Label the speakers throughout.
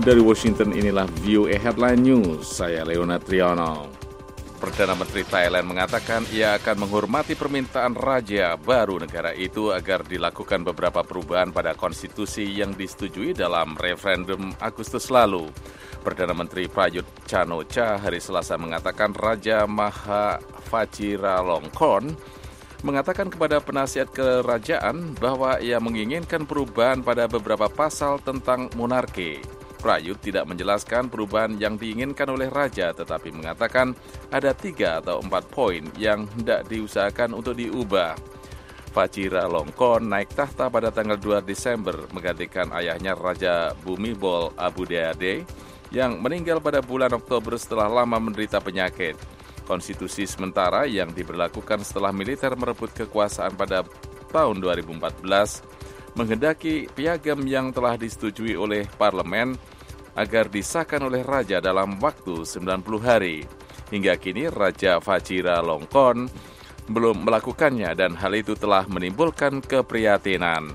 Speaker 1: Dari Washington, inilah VOA Headline News. Saya Leonard Triono. Perdana Menteri Thailand mengatakan ia akan menghormati permintaan Raja baru negara itu agar dilakukan beberapa perubahan pada konstitusi yang disetujui dalam referendum Agustus lalu. Perdana Menteri Prayut Chan-o-cha hari Selasa mengatakan Raja Maha Vajiralongkorn mengatakan kepada penasihat kerajaan bahwa ia menginginkan perubahan pada beberapa pasal tentang monarki. Prayut tidak menjelaskan perubahan yang diinginkan oleh Raja, tetapi mengatakan ada 3 atau 4 poin yang hendak diusahakan untuk diubah. Vajiralongkorn naik tahta pada tanggal 2 Desember menggantikan ayahnya Raja Bhumibol Adulyadej yang meninggal pada bulan Oktober setelah lama menderita penyakit. Konstitusi sementara yang diberlakukan setelah militer merebut kekuasaan pada tahun 2014 menghendaki piagam yang telah disetujui oleh parlemen agar disahkan oleh Raja dalam waktu 90 hari. Hingga kini Raja Vajiralongkorn belum melakukannya dan hal itu telah menimbulkan keprihatinan.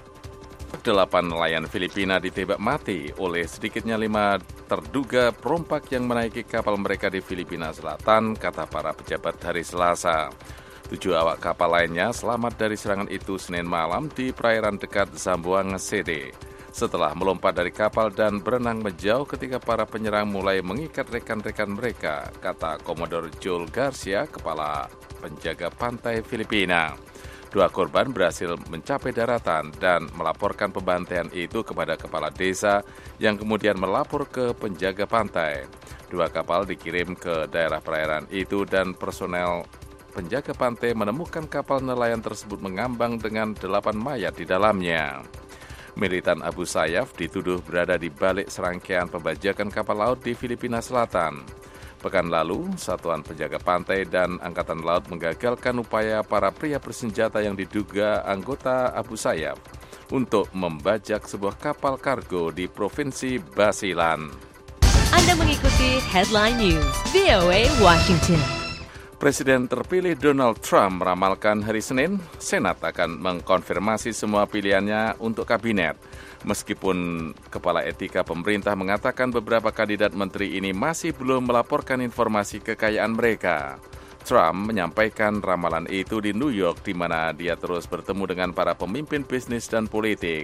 Speaker 1: 8 nelayan Filipina ditembak mati oleh sedikitnya 5 terduga perompak yang menaiki kapal mereka di Filipina Selatan, kata para pejabat hari Selasa. 7 awak kapal lainnya selamat dari serangan itu Senin malam di perairan dekat Zamboanga City. Setelah melompat dari kapal dan berenang menjauh ketika para penyerang mulai mengikat rekan-rekan mereka, kata Komodor Joel Garcia, kepala penjaga pantai Filipina. 2 korban berhasil mencapai daratan dan melaporkan pembantaian itu kepada kepala desa yang kemudian melapor ke penjaga pantai. 2 kapal dikirim ke daerah perairan itu dan personel penjaga pantai menemukan kapal nelayan tersebut mengambang dengan 8 mayat di dalamnya. Militan Abu Sayyaf dituduh berada di balik serangkaian pembajakan kapal laut di Filipina Selatan. Pekan lalu, Satuan Penjaga Pantai dan Angkatan Laut menggagalkan upaya para pria bersenjata yang diduga anggota Abu Sayyaf untuk membajak sebuah kapal kargo di Provinsi Basilan.
Speaker 2: Anda mengikuti Headline News, VOA Washington.
Speaker 1: Presiden terpilih Donald Trump meramalkan hari Senin, Senat akan mengkonfirmasi semua pilihannya untuk kabinet. Meskipun Kepala Etika Pemerintah mengatakan beberapa kandidat menteri ini masih belum melaporkan informasi kekayaan mereka. Trump menyampaikan ramalan itu di New York, di mana dia terus bertemu dengan para pemimpin bisnis dan politik.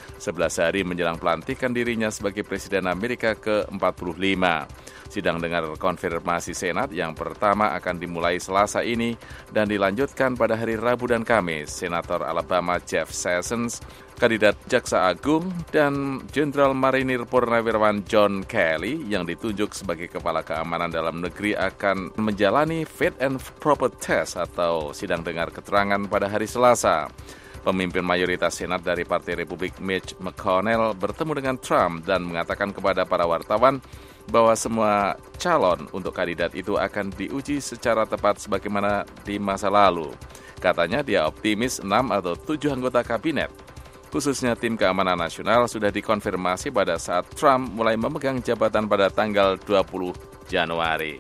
Speaker 1: 11 hari menjelang pelantikan dirinya sebagai Presiden Amerika ke-45. Sidang dengar konfirmasi Senat yang pertama akan dimulai Selasa ini dan dilanjutkan pada hari Rabu dan Kamis. Senator Alabama Jeff Sessions, kandidat Jaksa Agung, dan Jenderal Marinir Purnawirawan John Kelly yang ditunjuk sebagai Kepala Keamanan Dalam Negeri akan menjalani fit and proper test atau sidang dengar keterangan pada hari Selasa. Pemimpin mayoritas Senat dari Partai Republik Mitch McConnell bertemu dengan Trump dan mengatakan kepada para wartawan bahwa semua calon untuk kandidat itu akan diuji secara tepat sebagaimana di masa lalu. Katanya dia optimis 6 atau 7 anggota kabinet, khususnya tim keamanan nasional, sudah dikonfirmasi pada saat Trump mulai memegang jabatan pada tanggal 20 Januari.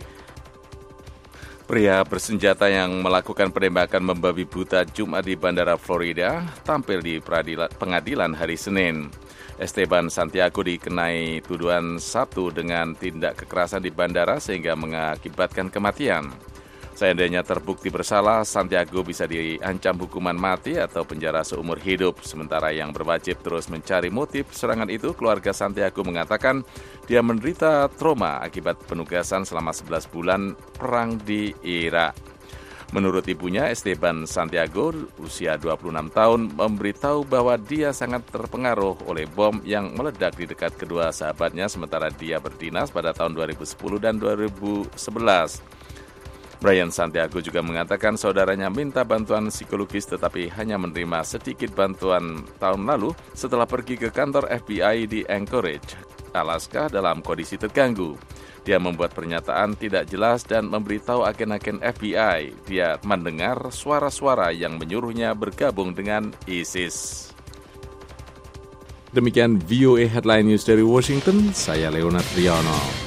Speaker 1: Pria bersenjata yang melakukan penembakan membabi buta Jumat di Bandara Florida tampil di pengadilan hari Senin. Esteban Santiago dikenai tuduhan Sabtu dengan tindak kekerasan di bandara sehingga mengakibatkan kematian. Seandainya terbukti bersalah, Santiago bisa diancam hukuman mati atau penjara seumur hidup. Sementara yang berwajib terus mencari motif serangan itu, keluarga Santiago mengatakan dia menderita trauma akibat penugasan selama 11 bulan perang di Irak. Menurut ibunya, Esteban Santiago, usia 26 tahun, memberitahu bahwa dia sangat terpengaruh oleh bom yang meledak di dekat kedua sahabatnya sementara dia berdinas pada tahun 2010 dan 2011. Brian Santiago juga mengatakan saudaranya minta bantuan psikologis tetapi hanya menerima sedikit bantuan tahun lalu setelah pergi ke kantor FBI di Anchorage, Alaska dalam kondisi terganggu. Dia membuat pernyataan tidak jelas dan memberitahu agen-agen FBI dia mendengar suara-suara yang menyuruhnya bergabung dengan ISIS. Demikian VOA Headline News dari Washington, saya Leonard Triono.